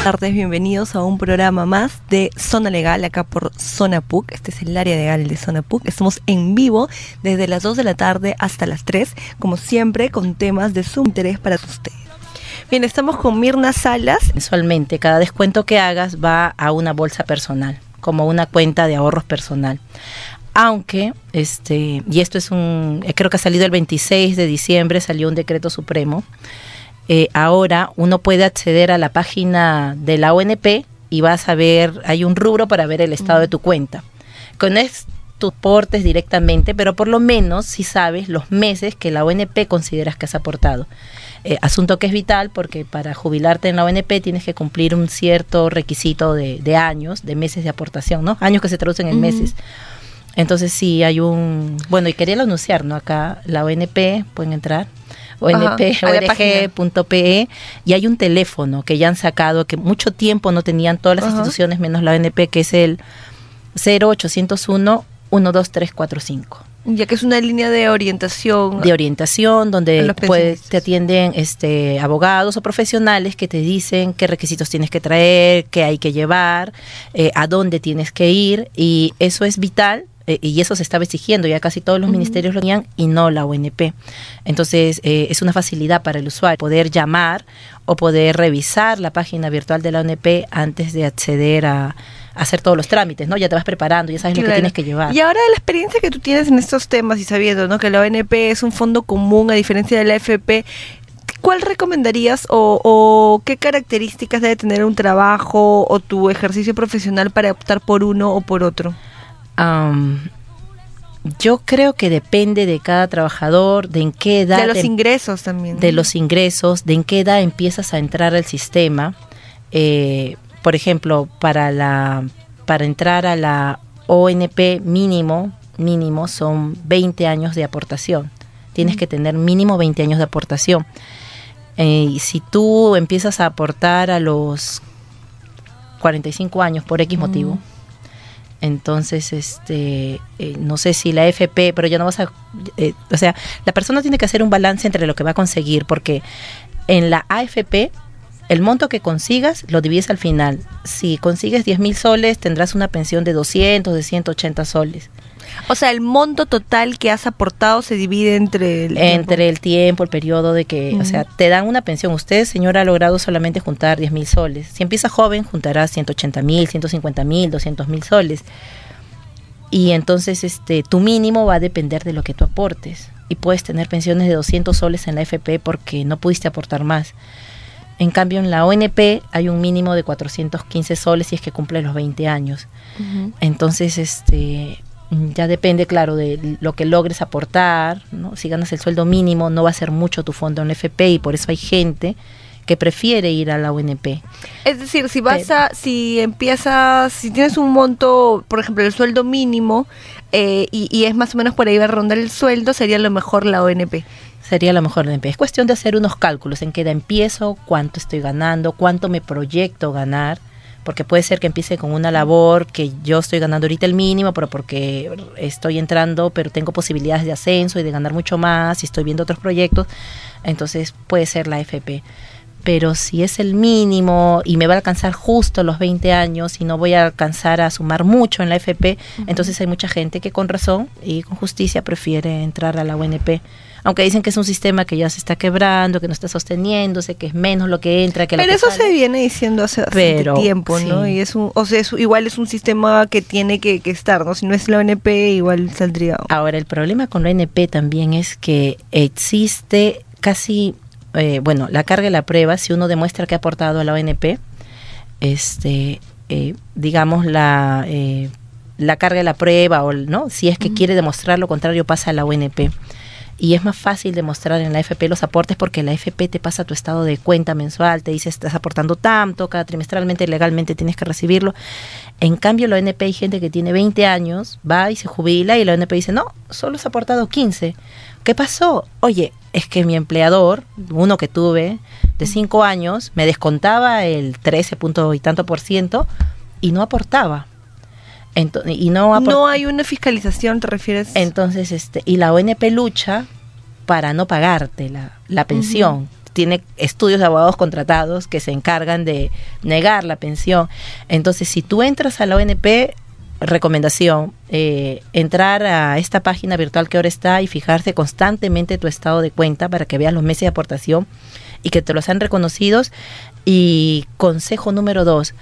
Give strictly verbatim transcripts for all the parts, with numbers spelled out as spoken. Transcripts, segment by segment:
tardes, bienvenidos a un programa más de Zona Legal, acá por Zona P U C. Este es el área legal de Zona P U C. Estamos en vivo desde las dos de la tarde hasta las tres, como siempre, con temas de su interés para ustedes. Bien, estamos con Mirna Salas. Mensualmente, cada descuento que hagas va a una bolsa personal, como una cuenta de ahorros personal. Aunque, este, y esto es un, creo que ha salido el veintiséis de diciembre, salió un decreto supremo. Eh, ahora uno puede acceder a la página de la O N P y vas a ver, hay un rubro para ver el estado de tu cuenta. Con esto tus aportes directamente, pero por lo menos si sabes los meses que la O N P consideras que has aportado. Eh, asunto que es vital porque para jubilarte en la O N P tienes que cumplir un cierto requisito de, de años, de meses de aportación, ¿no? Años que se traducen en uh-huh. meses. Entonces sí hay un, bueno, y quería anunciar, ¿no? Acá la O N P, pueden entrar. O N P O R G punto P E y hay un teléfono que ya han sacado que mucho tiempo no tenían todas las uh-huh. instituciones menos la O N P, que es el cero ochocientos uno, uno dos tres cuatro cinco. Ya que es una línea de orientación. De orientación donde pues, te atienden este abogados o profesionales que te dicen qué requisitos tienes que traer, qué hay que llevar, eh, a dónde tienes que ir, y eso es vital. Eh, y eso se estaba exigiendo, ya casi todos los uh-huh. ministerios lo tenían y no la O N P. Entonces eh, es una facilidad para el usuario poder llamar o poder revisar la página virtual de la O N P antes de acceder a, a hacer todos los trámites, ¿no? Ya te vas preparando, ya sabes claro. lo que tienes que llevar. Y ahora la experiencia que tú tienes en estos temas y sabiendo, ¿no?, que la O N P es un fondo común a diferencia de la A F P, ¿cuál recomendarías o, o qué características debe tener un trabajo o tu ejercicio profesional para optar por uno o por otro? Um, yo creo que depende de cada trabajador, de en qué edad... De los em- ingresos también. De los ingresos, de en qué edad empiezas a entrar al sistema. Eh, por ejemplo, para la para entrar a la O N P mínimo, mínimo son veinte años de aportación. Tienes mm. que tener mínimo veinte años de aportación. Eh, y si tú empiezas a aportar a los cuarenta y cinco años por X mm. motivo... Entonces, este, eh, no sé si la A F P, pero ya no vas a, eh, o sea, la persona tiene que hacer un balance entre lo que va a conseguir, porque en la A F P, el monto que consigas lo divides al final. Si consigues diez mil soles, tendrás una pensión de doscientos, de ciento ochenta soles. O sea, el monto total que has aportado se divide entre el entre tiempo. el tiempo, el periodo de que, uh-huh. o sea, te dan una pensión. Usted, señora, ha logrado solamente juntar diez mil soles. Si empieza joven, juntará ciento ochenta mil, ciento cincuenta mil, doscientos mil soles. Y entonces, este, tu mínimo va a depender de lo que tú aportes. Y puedes tener pensiones de doscientos soles en la A F P porque no pudiste aportar más. En cambio, en la O N P hay un mínimo de cuatrocientos quince soles si es que cumple los veinte años. Uh-huh. Entonces, este... ya depende, claro, de lo que logres aportar, ¿no? Si ganas el sueldo mínimo, no va a ser mucho tu fondo en la F P y por eso hay gente que prefiere ir a la O N P. Es decir, si vas Pero, a, si empiezas, si tienes un monto, por ejemplo, el sueldo mínimo, eh, y, y es más o menos por ahí va a rondar el sueldo, sería lo mejor la O N P. Sería lo mejor la O N P. Es cuestión de hacer unos cálculos, en qué edad empiezo, cuánto estoy ganando, cuánto me proyecto ganar. Porque puede ser que empiece con una labor que yo estoy ganando ahorita el mínimo, pero porque estoy entrando, pero tengo posibilidades de ascenso y de ganar mucho más, y estoy viendo otros proyectos, entonces puede ser la F P. Pero si es el mínimo y me va a alcanzar justo los veinte años y no voy a alcanzar a sumar mucho en la F P, uh-huh. entonces hay mucha gente que con razón y con justicia prefiere entrar a la O N P. Aunque dicen que es un sistema que ya se está quebrando, que no está sosteniéndose, que es menos lo que entra que lo que Pero eso sale. se viene diciendo hace bastante tiempo, ¿no? Sí. Y es un, o sea, es, igual es un sistema que tiene que, que estar, ¿no? Si no es la O N P, igual saldría. Ahora, el problema con la O N P también es que existe casi, eh, bueno, la carga de la prueba, si uno demuestra que ha aportado a la O N P, este, eh, digamos, la, eh, la carga de la prueba, o no, si es que uh-huh. quiere demostrar lo contrario, pasa a la O N P. Y es más fácil demostrar en la A F P los aportes porque la A F P te pasa tu estado de cuenta mensual, te dice estás aportando tanto, cada trimestralmente, legalmente tienes que recibirlo. En cambio, la O N P hay gente que tiene veinte años, va y se jubila y la O N P dice, no, solo has aportado quince. ¿Qué pasó? Oye, es que mi empleador, uno que tuve de cinco años, me descontaba el trece punto y tanto por ciento y no aportaba. Entonces, y no, aport- no hay una fiscalización, ¿te refieres? Entonces, este, y la O N P lucha para no pagarte la, la pensión. Uh-huh. tiene estudios de abogados contratados que se encargan de negar la pensión. Entonces, si tú entras a la O N P, recomendación, eh, entrar a esta página virtual que ahora está y fijarse constantemente tu estado de cuenta para que veas los meses de aportación y que te los han reconocidos. Y consejo número dos,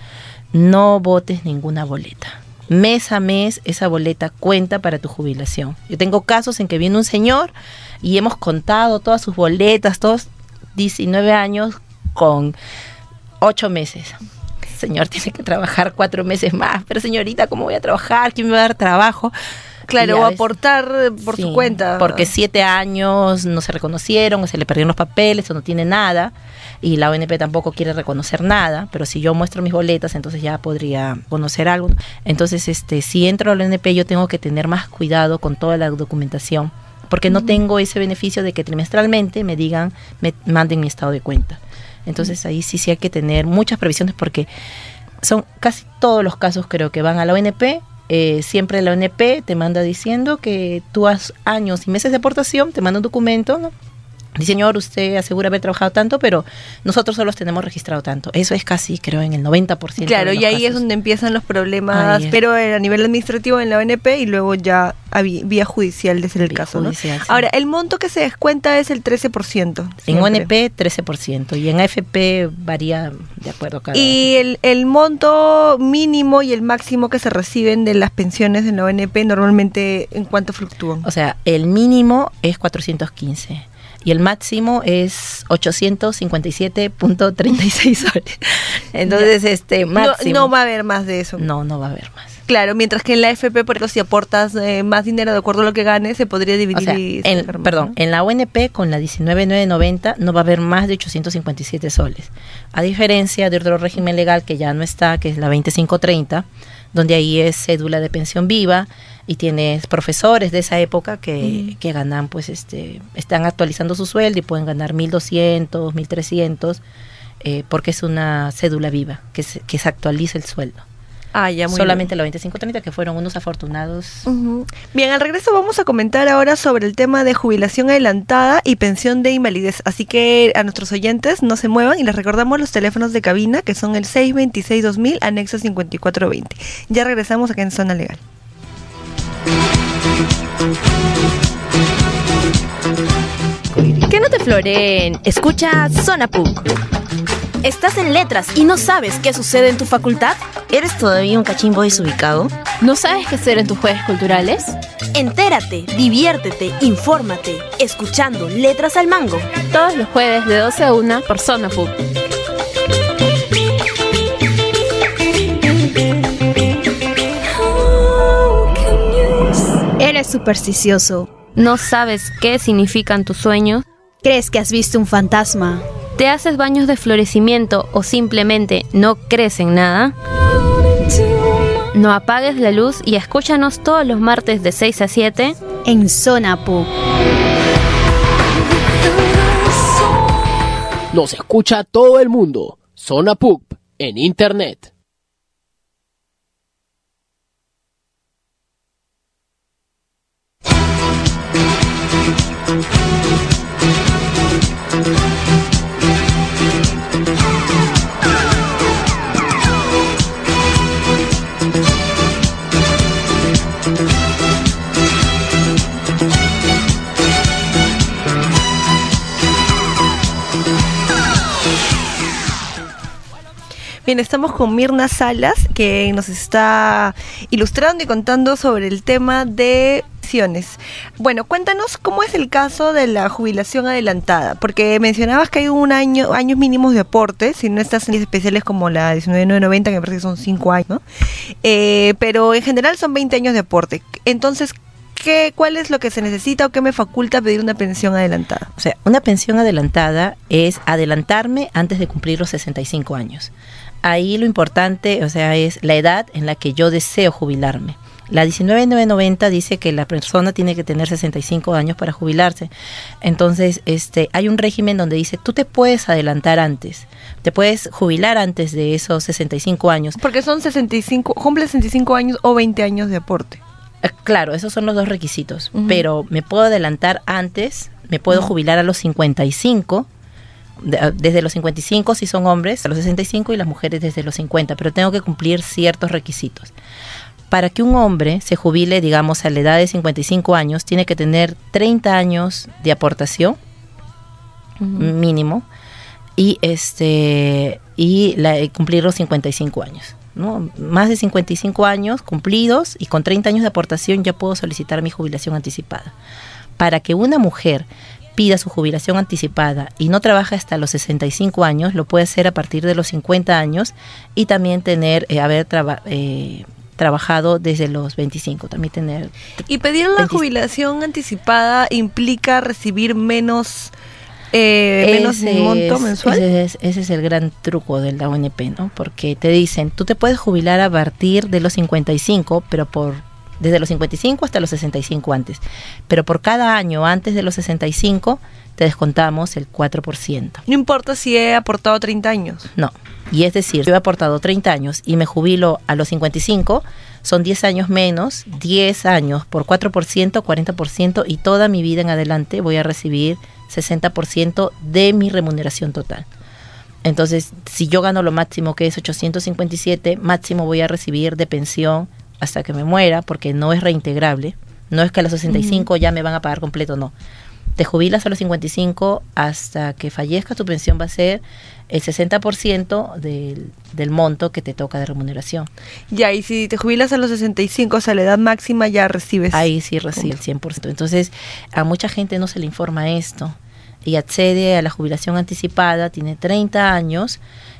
no botes ninguna boleta. Mes a mes esa boleta cuenta para tu jubilación. Yo tengo casos en que viene un señor y hemos contado todas sus boletas, todos diecinueve años con ocho meses. Señor tiene que trabajar cuatro meses más, pero señorita, ¿cómo voy a trabajar? ¿Quién me va a dar trabajo? Claro, o aportar por sí, su cuenta. Porque siete años no se reconocieron, o se le perdieron los papeles, o no tiene nada, y la O N P tampoco quiere reconocer nada, pero si yo muestro mis boletas, entonces ya podría conocer algo. Entonces, este, si entro a la O N P, yo tengo que tener más cuidado con toda la documentación, porque no tengo ese beneficio de que trimestralmente me digan, me manden mi estado de cuenta. Entonces ahí sí sí hay que tener muchas previsiones, porque son casi todos los casos, creo, que van a la O N P. Eh, siempre la O N P te manda diciendo que tú has años y meses de aportación, te manda un documento, ¿no? Dice, señor, usted asegura haber trabajado tanto, pero nosotros solo tenemos registrado tanto. Eso es casi, creo, en el noventa por ciento. Claro, de los y ahí casos. Es donde empiezan los problemas, Ahí pero a nivel administrativo en la O N P y luego ya a vía judicial, de ser el Vía caso, judicial, ¿no? sí. Ahora, el monto que se descuenta es el trece por ciento. En O N P, trece por ciento, y en A F P varía de acuerdo a cada... Y el, el monto mínimo y el máximo que se reciben de las pensiones en la O N P, normalmente, ¿en cuánto fluctúan? O sea, el mínimo es cuatrocientos quince. Y el máximo es ochocientos cincuenta y siete punto treinta y seis soles. Entonces, este máximo... No, no va a haber más de eso. No, no va a haber más. Claro, mientras que en la A F P, por ejemplo, si aportas eh, más dinero de acuerdo a lo que ganes, se podría dividir. O sea, y en, sacar más, perdón, ¿no? en la O N P con la diecinueve mil novecientos noventa no va a haber más de ochocientos cincuenta y siete soles. A diferencia de otro régimen legal que ya no está, que es la veinticinco treinta, donde ahí es cédula de pensión viva y tienes profesores de esa época que, mm. que ganan, pues, este, están actualizando su sueldo y pueden ganar mil doscientos, mil trescientos, eh, porque es una cédula viva, que se, que se actualiza el sueldo. Ah, ya, muy Solamente bien. la veinticinco treinta, que fueron unos afortunados. Uh-huh. Bien, al regreso vamos a comentar ahora sobre el tema de jubilación adelantada y pensión de invalidez. Así que a nuestros oyentes no se muevan y les recordamos los teléfonos de cabina, que son el seis dos seis dos mil, anexo cincuenta y cuatro veinte. Ya regresamos acá en Zona Legal. Que no te floreen. Escucha Zona P U C. ¿Estás en letras y no sabes qué sucede en tu facultad? ¿Eres todavía un cachimbo desubicado? ¿No sabes qué hacer en tus jueves culturales? Entérate, diviértete, infórmate, escuchando Letras al Mango. Todos los jueves de doce a una por Zona P U C. Eres supersticioso. ¿No sabes qué significan tus sueños? ¿Crees que has visto un fantasma? ¿Te haces baños de florecimiento o simplemente no crees en nada? No apagues la luz y escúchanos todos los martes de seis a siete en Zona P U C. Nos escucha todo el mundo. Zona P U C en Internet. Bien, estamos con Mirna Salas, que nos está ilustrando y contando sobre el tema de pensiones. Bueno, cuéntanos cómo es el caso de la jubilación adelantada, porque mencionabas que hay un año, años mínimos de aporte, si no estás en especiales como la diecinueve mil novecientos noventa, que me parece que son cinco años, ¿no? Eh, pero en general son veinte años de aporte. Entonces, ¿qué, ¿cuál es lo que se necesita o qué me faculta pedir una pensión adelantada? O sea, una pensión adelantada es adelantarme antes de cumplir los sesenta y cinco años. Ahí lo importante, o sea, es la edad en la que yo deseo jubilarme. La diecinueve mil novecientos noventa dice que la persona tiene que tener sesenta y cinco años para jubilarse. Entonces, este, hay un régimen donde dice, tú te puedes adelantar antes, te puedes jubilar antes de esos sesenta y cinco años. Porque son sesenta y cinco, cumple sesenta y cinco años o veinte años de aporte. Claro, esos son los dos requisitos, Uh-huh. pero me puedo adelantar antes, me puedo Uh-huh. jubilar a los cincuenta y cinco, de, desde los cincuenta y cinco si son hombres, a los sesenta y cinco, y las mujeres desde los cincuenta, pero tengo que cumplir ciertos requisitos. Para que un hombre se jubile, digamos, a la edad de cincuenta y cinco años, tiene que tener treinta años de aportación, uh-huh, mínimo, y este y la, cumplir los cincuenta y cinco años, ¿no? Más de cincuenta y cinco años cumplidos y con treinta años de aportación ya puedo solicitar mi jubilación anticipada. Para que una mujer pida su jubilación anticipada y no trabaja hasta los sesenta y cinco años, lo puede hacer a partir de los cincuenta años y también tener, eh, haber traba, eh, trabajado desde los veinticinco, también tener... ¿Y pedir la veinticinco. Jubilación anticipada implica recibir menos... Eh, menos ese monto es, mensual? Ese es, ese es el gran truco de la O N P, ¿no? Porque te dicen, tú te puedes jubilar a partir de los cincuenta y cinco, pero por desde los cincuenta y cinco hasta los sesenta y cinco antes. Pero por cada año antes de los sesenta y cinco te descontamos el cuatro por ciento. No importa si he aportado treinta años. No. Y es decir, yo he aportado treinta años y me jubilo a los cincuenta y cinco, son diez años menos, diez años por cuatro por ciento, cuarenta por ciento, y toda mi vida en adelante voy a recibir sesenta por ciento de mi remuneración total. Entonces, si yo gano lo máximo, que es ochocientos cincuenta y siete, máximo voy a recibir de pensión hasta que me muera, porque no es reintegrable. No es que a los sesenta y cinco uh-huh. ya me van a pagar completo, no. Te jubilas a los cincuenta y cinco, hasta que fallezcas tu pensión va a ser el sesenta por ciento del, del monto que te toca de remuneración. Ya, y si te jubilas a los sesenta y cinco, o sea, la edad máxima, ya recibes... Ahí sí recibe el cien por ciento. Entonces, a mucha gente no se le informa esto y accede a la jubilación anticipada, tiene treinta años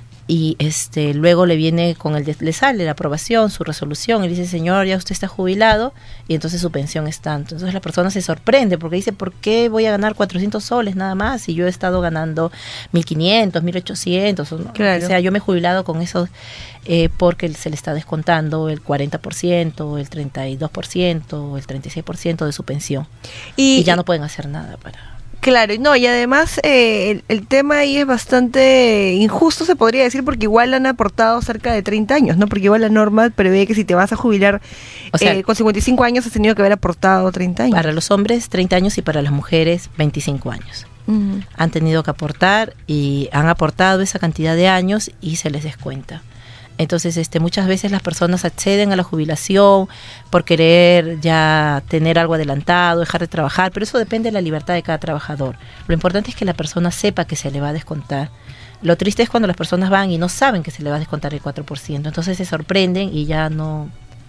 y este luego le viene con el le sale la aprobación, su resolución, y dice, señor, ya usted está jubilado, y entonces su pensión es tanto. Entonces la persona se sorprende porque dice, ¿por qué voy a ganar cuatrocientos soles nada más si yo he estado ganando mil quinientos, mil ochocientos? ¿No? Claro. O sea, yo me he jubilado con eso eh, porque se le está descontando el cuarenta por ciento, el treinta y dos por ciento, el treinta y seis por ciento de su pensión, y, y ya no pueden hacer nada para... Claro, no, y además eh, el, el tema ahí es bastante injusto, se podría decir, porque igual han aportado cerca de treinta años, ¿no? Porque igual la norma prevé que si te vas a jubilar o sea, eh, con cincuenta y cinco años has tenido que haber aportado treinta años. Para los hombres treinta años y para las mujeres veinticinco años. Uh-huh. Han tenido que aportar y han aportado esa cantidad de años y se les descuenta. Entonces, este, muchas veces las personas acceden a la jubilación por querer ya tener algo adelantado, dejar de trabajar, pero eso depende de la libertad de cada trabajador. Lo importante es que la persona sepa que se le va a descontar. Lo triste es cuando las personas van y no saben que se le va a descontar el cuatro por ciento, entonces se sorprenden y ya no...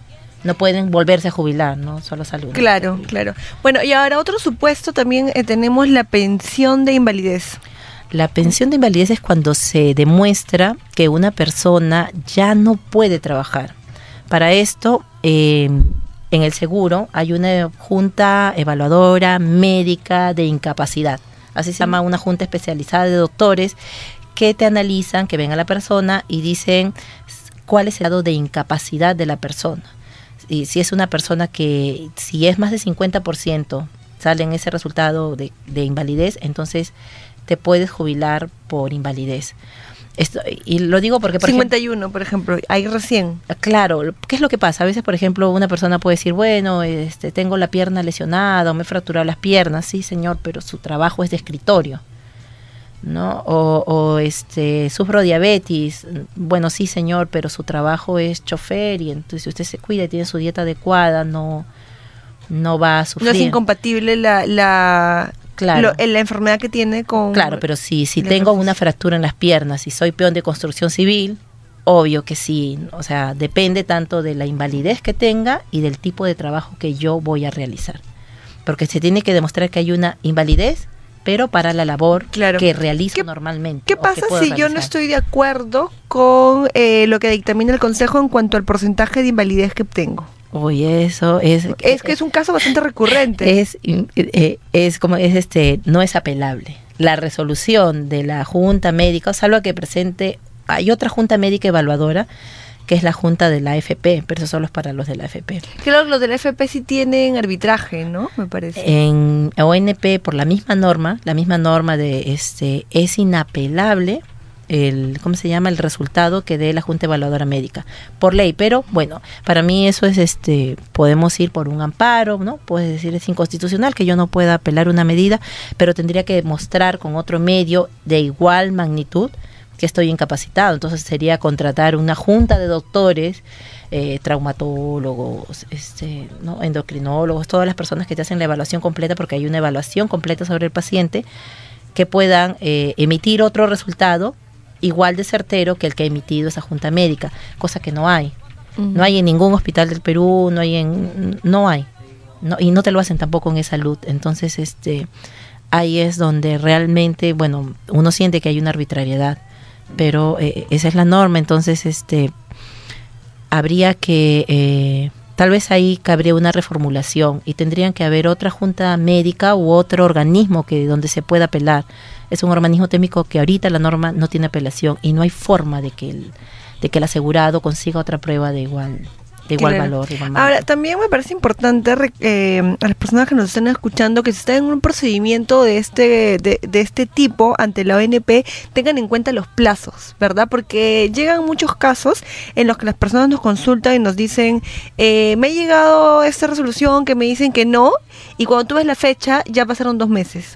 no pueden volverse a jubilar, ¿no? Solo salud. Claro, claro. Bueno, y ahora otro supuesto también eh, tenemos la pensión de invalidez. La pensión de invalidez es cuando se demuestra que una persona ya no puede trabajar. Para esto, eh, en el seguro hay una junta evaluadora médica de incapacidad. Así se llama, una junta especializada de doctores que te analizan, que ven a la persona y dicen cuál es el grado de incapacidad de la persona. Y si es una persona que, si es más de cincuenta por ciento, sale en ese resultado de, de invalidez, entonces te puedes jubilar por invalidez. Esto, y lo digo porque... Por cincuenta y uno, ejemplo, por ejemplo, ahí recién. Claro, ¿qué es lo que pasa? A veces, por ejemplo, una persona puede decir, bueno, este, tengo la pierna lesionada o me he fracturado las piernas. Sí, señor, pero su trabajo es de escritorio, ¿no? O, o este, sufro diabetes. Bueno, sí, señor, pero su trabajo es chofer y entonces si usted se cuida y tiene su dieta adecuada, no, no va a sufrir. No es incompatible la... la... Claro. Lo, la enfermedad que tiene con... Claro, pero si, si tengo profesión. Una fractura en las piernas y soy peón de construcción civil, obvio que sí. O sea, depende tanto de la invalidez que tenga y del tipo de trabajo que yo voy a realizar. Porque se tiene que demostrar que hay una invalidez, pero para la labor claro. que realizo ¿Qué, normalmente. ¿Qué pasa si realizar? Yo no estoy de acuerdo con eh, lo que dictamina el Consejo en cuanto al porcentaje de invalidez que tengo? Oye, eso es... Es que es un caso bastante recurrente. Es, es, es como, es este, no es apelable. La resolución de la Junta Médica, salvo que presente, hay otra Junta Médica Evaluadora, que es la Junta de la A F P, pero eso solo es para los de la A F P. Claro, los de la A F P sí tienen arbitraje, ¿no? Me parece. En O N P, por la misma norma, la misma norma de este, es inapelable el, ¿cómo se llama? El resultado que dé la Junta Evaluadora Médica, por ley. Pero bueno, para mí eso es, este, podemos ir por un amparo, ¿no? Puedes decir es inconstitucional que yo no pueda apelar una medida, pero tendría que demostrar con otro medio de igual magnitud que estoy incapacitado. Entonces sería contratar una junta de doctores, eh, traumatólogos, este, ¿no? endocrinólogos, todas las personas que te hacen la evaluación completa, porque hay una evaluación completa sobre el paciente, que puedan eh, emitir otro resultado igual de certero que el que ha emitido esa junta médica, cosa que no hay. Uh-huh. No hay en ningún hospital del Perú, no hay en, no hay, no, y no te lo hacen tampoco en E-Salud. Entonces, este, ahí es donde realmente, bueno, uno siente que hay una arbitrariedad, pero eh, esa es la norma. Entonces, este, habría que, eh, tal vez ahí cabría una reformulación y tendrían que haber otra junta médica u otro organismo que donde se pueda apelar. Es un organismo técnico que ahorita la norma no tiene apelación y no hay forma de que el, de que el asegurado consiga otra prueba de igual de igual claro. valor. De igual Ahora, también me parece importante eh, a las personas que nos están escuchando que si están en un procedimiento de este de, de este tipo ante la O N P, tengan en cuenta los plazos, ¿verdad? Porque llegan muchos casos en los que las personas nos consultan y nos dicen, eh, me ha llegado esta resolución que me dicen que no, y cuando tú ves la fecha ya pasaron dos meses.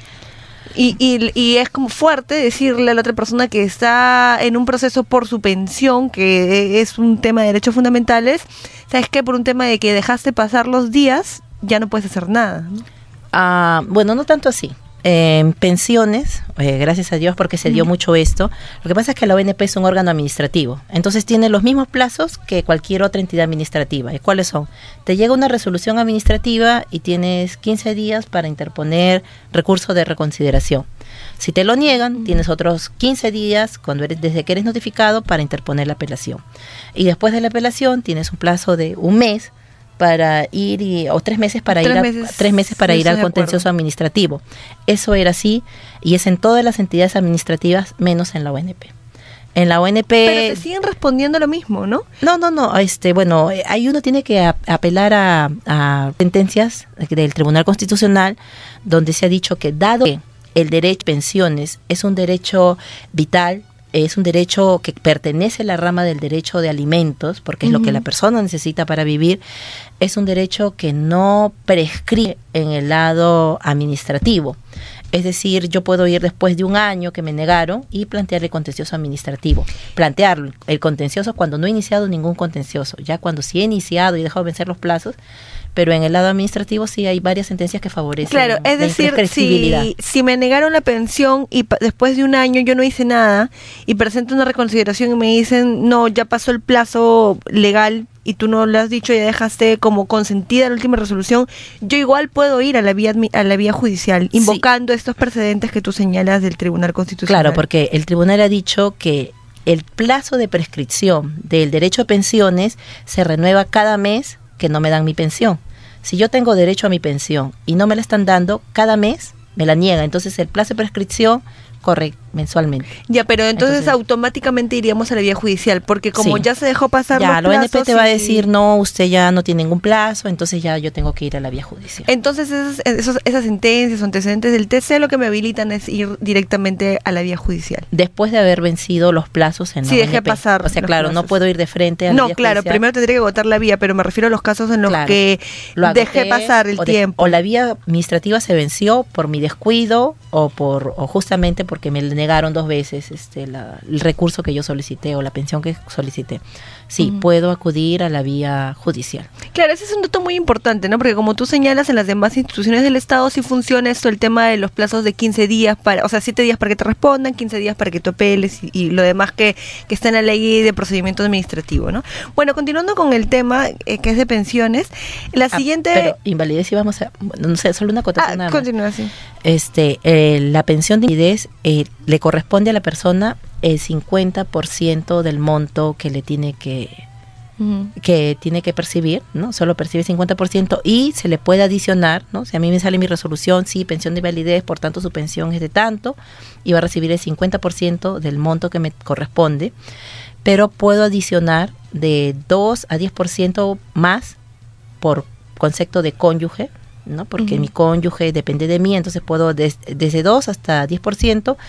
Y, y, y es como fuerte decirle a la otra persona que está en un proceso por su pensión, que es un tema de derechos fundamentales, ¿sabes qué? Por un tema de que dejaste pasar los días, ya no puedes hacer nada, ¿no? Ah, bueno, no tanto así. En eh, pensiones, eh, gracias a Dios porque se dio mm. mucho esto, lo que pasa es que la O N P es un órgano administrativo, entonces tiene los mismos plazos que cualquier otra entidad administrativa. ¿Y cuáles son? Te llega una resolución administrativa y tienes quince días para interponer recurso de reconsideración. Si te lo niegan, mm. tienes otros quince días cuando eres, desde que eres notificado para interponer la apelación. Y después de la apelación tienes un plazo de un mes para ir y, o tres meses para tres ir a, meses, tres meses para ir al contencioso administrativo. Eso era así y es en todas las entidades administrativas menos en la O N P. En la O N P pero te siguen respondiendo lo mismo, ¿no? No, no, no. Este, bueno, ahí uno tiene que a, apelar a, a sentencias del Tribunal Constitucional donde se ha dicho que dado que el derecho a pensiones es un derecho vital, es un derecho que pertenece a la rama del derecho de alimentos, porque es uh-huh. lo que la persona necesita para vivir, es un derecho que no prescribe en el lado administrativo. Es decir, yo puedo ir después de un año que me negaron y plantear el contencioso administrativo. Plantearlo, el contencioso cuando no he iniciado ningún contencioso, ya cuando sí he iniciado y he dejado vencer los plazos, pero en el lado administrativo sí hay varias sentencias que favorecen. Claro, es decir, si, si me negaron la pensión y pa- después de un año yo no hice nada y presento una reconsideración y me dicen, no, ya pasó el plazo legal y tú no lo has dicho, ya dejaste como consentida la última resolución, yo igual puedo ir a la vía a la vía judicial, invocando sí. estos precedentes que tú señalas del Tribunal Constitucional. Claro, porque el tribunal ha dicho que el plazo de prescripción del derecho a pensiones se renueva cada mes que no me dan mi pensión. Si yo tengo derecho a mi pensión y no me la están dando, cada mes me la niegan. Entonces el plazo de prescripción corre mensualmente. Ya, pero entonces, entonces automáticamente iríamos a la vía judicial, porque como sí. ya se dejó pasar ya, los plazos... Ya, la O N P te y... va a decir, no, usted ya no tiene ningún plazo, entonces ya yo tengo que ir a la vía judicial. Entonces esas, esos, esas sentencias o antecedentes del T C lo que me habilitan es ir directamente a la vía judicial. Después de haber vencido los plazos en la sí, O N P. Dejé pasar o sea, claro, plazos. No puedo ir de frente a la no, vía claro, judicial. Primero tendría que agotar la vía, pero me refiero a los casos en los claro, que dejé pasar el o tiempo. De, o la vía administrativa se venció por mi descuido o por o justamente porque me negaron dos veces este la, el recurso que yo solicité o la pensión que solicité. Sí, uh-huh. puedo acudir a la vía judicial. Claro, ese es un dato muy importante, ¿no? Porque como tú señalas, en las demás instituciones del Estado sí funciona esto, el tema de los plazos de quince días, para, o sea, siete días para que te respondan, quince días para que tú apeles y, y lo demás que, que está en la ley de procedimiento administrativo, ¿no? Bueno, continuando con el tema eh, que es de pensiones, la ah, siguiente... Pero invalidez, y vamos a... No sé, solo una acotación. Ah, continúa así. Este, eh, la pensión de invalidez eh, le corresponde a la persona el cincuenta por ciento del monto que le tiene que uh-huh. que tiene que percibir, ¿no? Solo percibe cincuenta por ciento y se le puede adicionar, ¿no? Si a mí me sale mi resolución, sí, pensión de invalidez, por tanto su pensión es de tanto y va a recibir el cincuenta por ciento del monto que me corresponde, pero puedo adicionar de dos a diez por ciento más por concepto de cónyuge, ¿no? Porque uh-huh. mi cónyuge depende de mí, entonces puedo des, desde dos hasta diez por ciento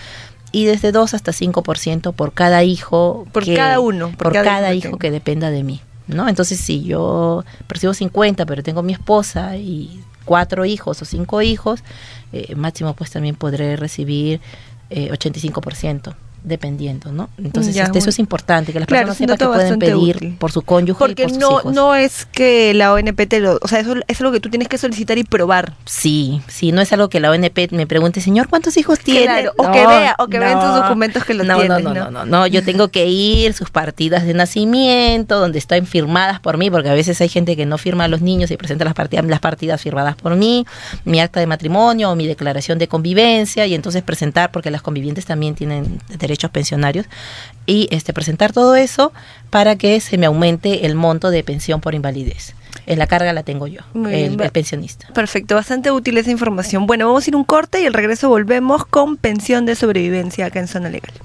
y desde dos hasta cinco por ciento por cada hijo. Por que, cada uno. Por, por cada, cada hijo que, que dependa de mí, ¿no? Entonces, si yo percibo cincuenta, pero tengo mi esposa y cuatro hijos o cinco hijos, eh, máximo pues también podré recibir eh, ochenta y cinco por ciento. Dependiendo, ¿no? Entonces ya, este, eso es importante, que las claro, personas sepan que pueden pedir útil. Por su cónyuge porque y por sus no, hijos. no es que la O N P te lo, o sea, eso, eso es lo que tú tienes que solicitar y probar. Sí, sí, no es algo que la O N P me pregunte, señor, ¿cuántos hijos tiene? Claro, o no, que vea, o que no, vean tus documentos que lo no, tienes, no, no, ¿no? no, no, no, yo tengo que ir, sus partidas de nacimiento, donde están firmadas por mí, porque a veces hay gente que no firma a los niños y presenta las partidas, las partidas firmadas por mí, mi acta de matrimonio o mi declaración de convivencia, y entonces presentar, porque las convivientes también tienen derechos pensionarios, y este presentar todo eso para que se me aumente el monto de pensión por invalidez. En la carga la tengo yo, el, el pensionista. Perfecto, bastante útil esa información. Bueno, vamos a ir un corte y al regreso volvemos con pensión de sobrevivencia acá en Zona Legal.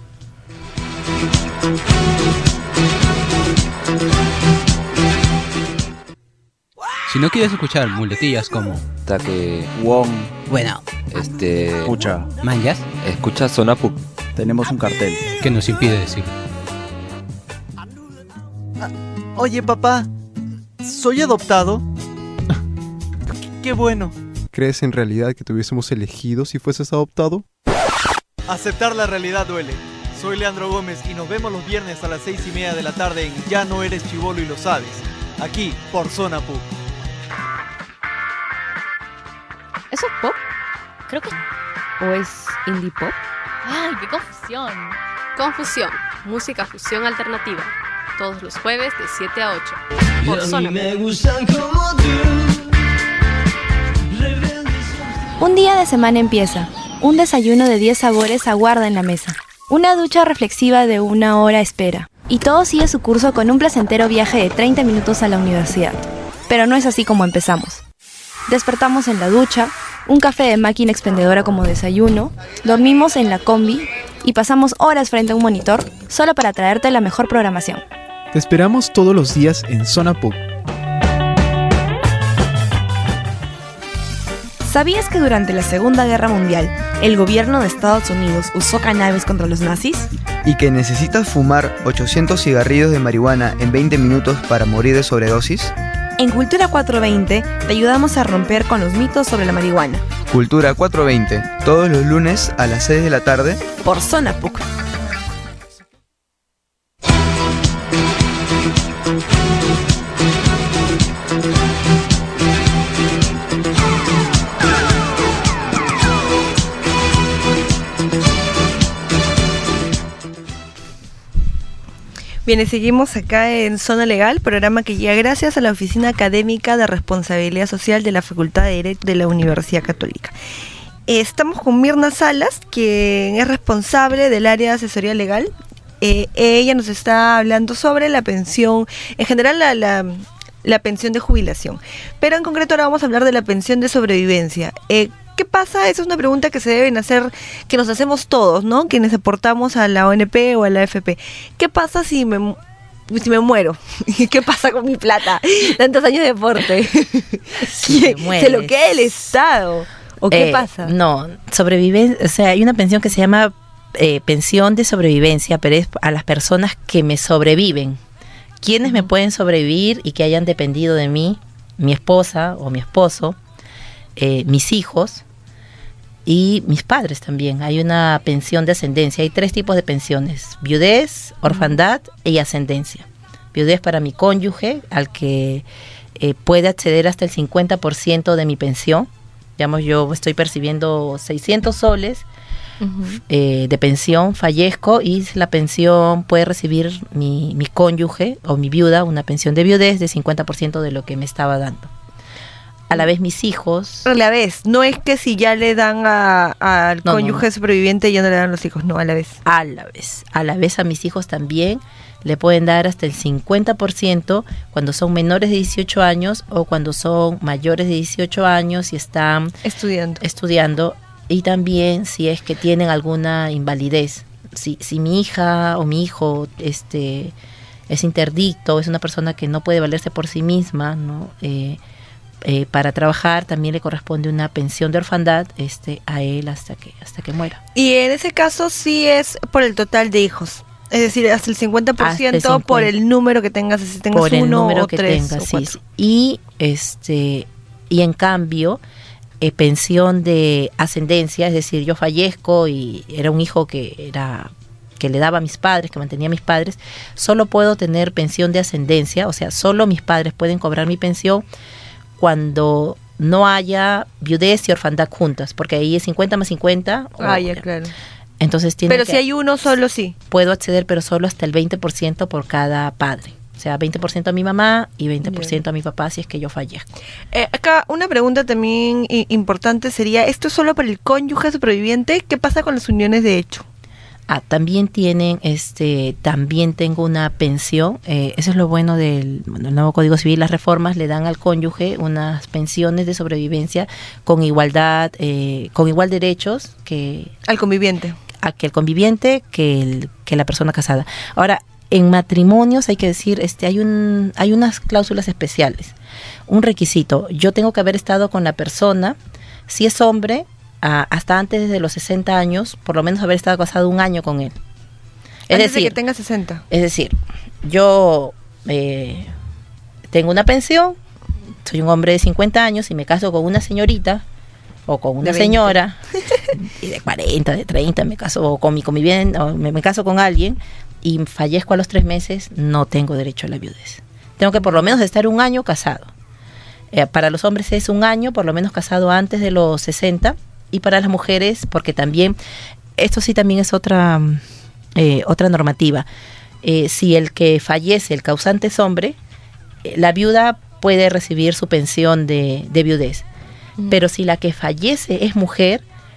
Si no quieres escuchar muletillas como Taque, Wong, bueno, este, escucha, manjas, escucha Zona Puc. Tenemos un cartel que nos impide decir. Ah, oye, papá, ¿soy adoptado? Qué bueno. ¿Crees en realidad que te hubiésemos elegido si fueses adoptado? Aceptar la realidad duele. Soy Leandro Gómez y nos vemos los viernes a las seis y media de la tarde en Ya no eres chibolo y lo sabes. Aquí por Zona Puc. ¿Eso es pop? Creo que... ¿O es indie pop? ¡Ay, qué confusión! Confusión, música fusión alternativa. Todos los jueves de siete a ocho. Por Zona Puc. Un día de semana empieza. Un desayuno de diez sabores aguarda en la mesa. Una ducha reflexiva de una hora espera. Y todo sigue su curso con un placentero viaje de treinta minutos a la universidad. Pero no es así como empezamos. Despertamos en la ducha, un café de máquina expendedora como desayuno, dormimos en la combi y pasamos horas frente a un monitor solo para traerte la mejor programación. Te esperamos todos los días en Zona Puc. ¿Sabías que durante la Segunda Guerra Mundial el gobierno de Estados Unidos usó cannabis contra los nazis? ¿Y que necesitas fumar ochocientos cigarrillos de marihuana en veinte minutos para morir de sobredosis? En Cultura cuatrocientos veinte te ayudamos a romper con los mitos sobre la marihuana. Cultura cuatrocientos veinte, todos los lunes a las seis de la tarde por Zona Puc. Bien, y seguimos acá en Zona Legal, programa que llega gracias a la Oficina Académica de Responsabilidad Social de la Facultad de Derecho de la Universidad Católica. Estamos con Mirna Salas, quien es responsable del área de asesoría legal. Eh, ella nos está hablando sobre la pensión, en general la, la, la pensión de jubilación, pero en concreto ahora vamos a hablar de la pensión de sobrevivencia. Eh, ¿Qué pasa? Esa es una pregunta que se deben hacer, que nos hacemos todos, ¿no? Quienes aportamos a la O N P o a la A F P. ¿Qué pasa si me, si me muero? ¿Qué pasa con mi plata? Tantos años de aporte. Si ¿Se lo queda el Estado? ¿O qué eh, pasa? No, sobrevivencia, o sea, hay una pensión que se llama eh, pensión de sobrevivencia, pero es a las personas que me sobreviven. ¿Quiénes uh-huh. me pueden sobrevivir y que hayan dependido de mí? Mi esposa o mi esposo. Eh, mis hijos y mis padres también. Hay una pensión de ascendencia. Hay tres tipos de pensiones: viudez, orfandad y ascendencia. Viudez para mi cónyuge, al que eh, puede acceder hasta el cincuenta por ciento de mi pensión. Digamos, yo estoy percibiendo seiscientos soles uh-huh. eh, de pensión, fallezco y la pensión puede recibir mi, mi cónyuge o mi viuda, una pensión de viudez de cincuenta por ciento de lo que me estaba dando. A la vez mis hijos. A la vez, no es que si ya le dan al no, cónyuge no. sobreviviente ya no le dan los hijos, no, a la vez. A la vez, a la vez a mis hijos también le pueden dar hasta el cincuenta por ciento cuando son menores de dieciocho años o cuando son mayores de dieciocho años y están estudiando. estudiando y también si es que tienen alguna invalidez. Si, si mi hija o mi hijo este es interdicto, es una persona que no puede valerse por sí misma, ¿no? Eh, eh, para trabajar, también le corresponde una pensión de orfandad este, a él hasta que, hasta que muera. Y en ese caso sí es por el total de hijos. Es decir, hasta el cincuenta por ciento hasta el cincuenta por el número que tengas, si tengas por el uno número o que tres tengas, o sí, cuatro. sí. Y, este, y en cambio, eh, pensión de ascendencia, es decir, yo fallezco y era un hijo que era que le daba a mis padres, que mantenía a mis padres, solo puedo tener pensión de ascendencia, o sea, solo mis padres pueden cobrar mi pensión cuando no haya viudez y orfandad juntas, porque ahí es cincuenta más cincuenta. Ah, ya, claro. Entonces tiene Pero que, si hay uno solo, sí. Puedo acceder, pero solo hasta el veinte por ciento por cada padre. O sea, veinte por ciento a mi mamá y veinte por ciento a mi papá si es que yo fallezco. Eh, acá una pregunta también i- importante sería, ¿esto es solo para el cónyuge superviviente? ¿Qué pasa con las uniones de hecho? Ah, también tienen, este, también tengo una pensión, eh, eso es lo bueno del, bueno, el nuevo Código Civil, las reformas le dan al cónyuge unas pensiones de sobrevivencia con igualdad, eh, con igual derechos que... Al conviviente. A que el conviviente, que, el, que la persona casada. Ahora, en matrimonios hay que decir, este, hay un, hay unas cláusulas especiales, un requisito, yo tengo que haber estado con la persona, si es hombre, a, hasta antes de los sesenta años, por lo menos haber estado casado un año con él. Es Antes decir, de que tenga sesenta. Es decir, yo eh, tengo una pensión, soy un hombre de cincuenta años y me caso con una señorita o con una De señora y de cuarenta, de treinta, me caso o con mi, con mi bien, o me, me caso con alguien y fallezco a los tres meses, no tengo derecho a la viudez. Tengo que por lo menos estar un año casado. Eh, para los hombres es un año, por lo menos casado antes de los sesenta, y para las mujeres, porque también, esto sí también es otra, eh, otra normativa. Eh, si el que fallece, el causante es hombre, eh, la viuda puede recibir su pensión de, de viudez. Mm. Pero si la que fallece es mujer,